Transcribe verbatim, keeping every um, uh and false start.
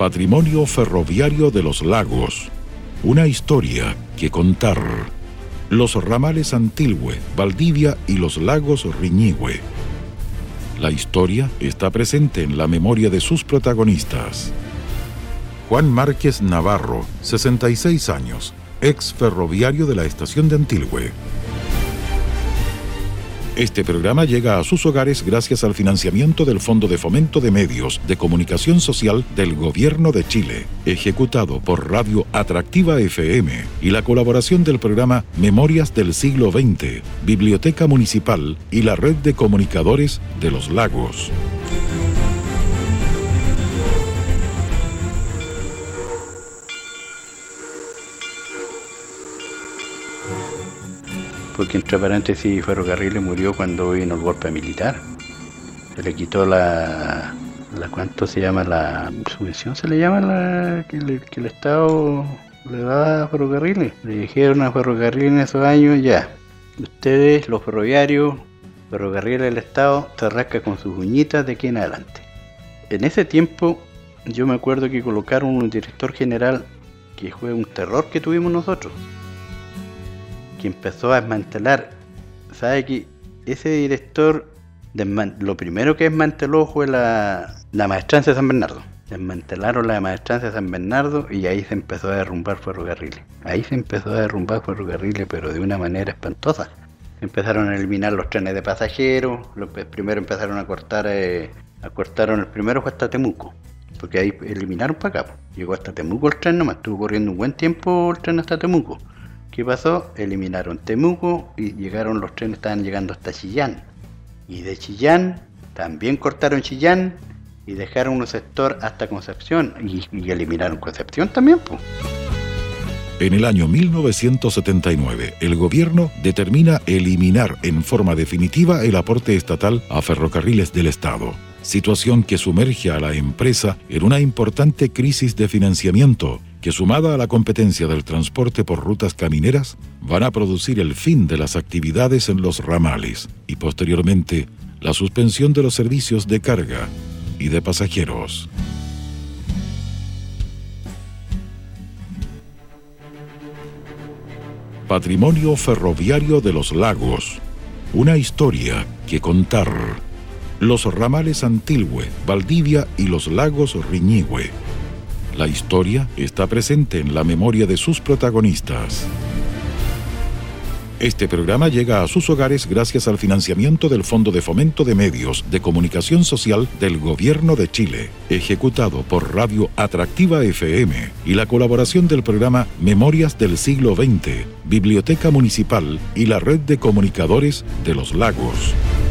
Patrimonio ferroviario de los lagos. Una historia que contar. Los ramales Antilhue, Valdivia y los lagos Riñihue. La historia está presente en la memoria de sus protagonistas. Juan Márquez Navarro, sesenta y seis años, ex ferroviario de la estación de Antilhue. Este programa llega a sus hogares gracias al financiamiento del Fondo de Fomento de Medios de Comunicación Social del Gobierno de Chile, ejecutado por Radio Atractiva F M y la colaboración del programa Memorias del Siglo veinte, Biblioteca Municipal y la Red de Comunicadores de los Lagos. Porque entre paréntesis Ferrocarriles murió cuando vino el golpe militar. Se le quitó la, la ¿cuánto se llama? La subvención se le llama la que, le, que el Estado le da a Ferrocarriles. Le dijeron a Ferrocarriles en esos años, ya, ustedes los ferroviarios, Ferrocarriles del Estado, se rasca con sus uñitas de aquí en adelante. En ese tiempo yo me acuerdo que colocaron un director general que fue un terror que tuvimos nosotros, que empezó a desmantelar. ¿Sabe que ese director desman- lo primero que desmanteló fue la, la maestranza de San Bernardo? Desmantelaron la maestranza de San Bernardo y ahí se empezó a derrumbar Ferrocarriles. Ahí se empezó a derrumbar Ferrocarriles, pero de una manera espantosa. Empezaron a eliminar los trenes de pasajeros. Los, primero empezaron a cortar, eh, a cortaron el primero fue hasta Temuco, porque ahí eliminaron para acá. Llegó hasta Temuco el tren, nomás estuvo corriendo un buen tiempo el tren hasta Temuco. ¿Qué pasó? Eliminaron Temuco y llegaron los trenes, estaban llegando hasta Chillán. Y de Chillán también cortaron Chillán y dejaron un sector hasta Concepción. Y, y eliminaron Concepción también, pues. En el año mil novecientos setenta y nueve, el gobierno determina eliminar en forma definitiva el aporte estatal a Ferrocarriles del Estado, situación que sumerge a la empresa en una importante crisis de financiamiento que, sumada a la competencia del transporte por rutas camineras, van a producir el fin de las actividades en los ramales y posteriormente la suspensión de los servicios de carga y de pasajeros. Patrimonio ferroviario de los lagos. Una historia que contar. Los ramales Antilhue, Valdivia y los lagos Riñihue. La historia está presente en la memoria de sus protagonistas. Este programa llega a sus hogares gracias al financiamiento del Fondo de Fomento de Medios de Comunicación Social del Gobierno de Chile, ejecutado por Radio Atractiva F M y la colaboración del programa Memorias del Siglo veinte, Biblioteca Municipal y la Red de Comunicadores de los Lagos.